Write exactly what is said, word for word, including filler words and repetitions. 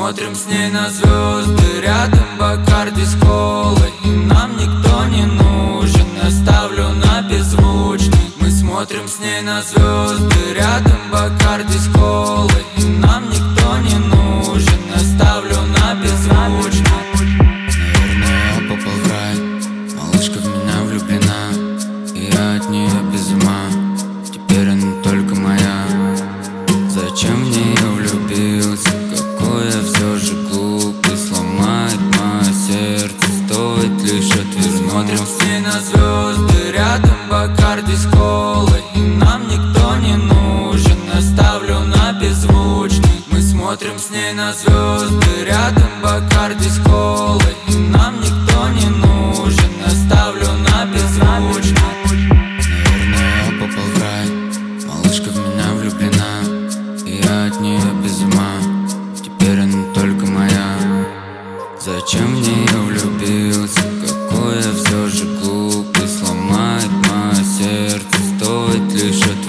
смотрим с ней на звезды, рядом Бакарди с колой. И нам никто не нужен, я ставлю на беззвучный. Мы смотрим с ней на звезды, рядом Бакарди с колой. И нам никто не нужен, я ставлю на беззвучный. Наверное, я попал в рай, малышка в меня влюблена, и я от нее без ума, теперь она только моя. Зачем в нее влюбился, какой я все же глупый. Сломает мое сердце, стоит лишь отвернуть. Смотрим с ней на звезды, рядом Бакарди с колой. И нам никто не нужен, я ставлю на беззвучный. Мы смотрим с ней на звезды, рядом Бакарди с колой. И нам никто не нужен, я ставлю на беззвучный. Наверное, я попал в рай, малышка в меня влюблена, и я от нее без ума, теперь она только моя. Зачем в нее влюбился, какой я все же глупый. Сломает мое сердце, стоит лишь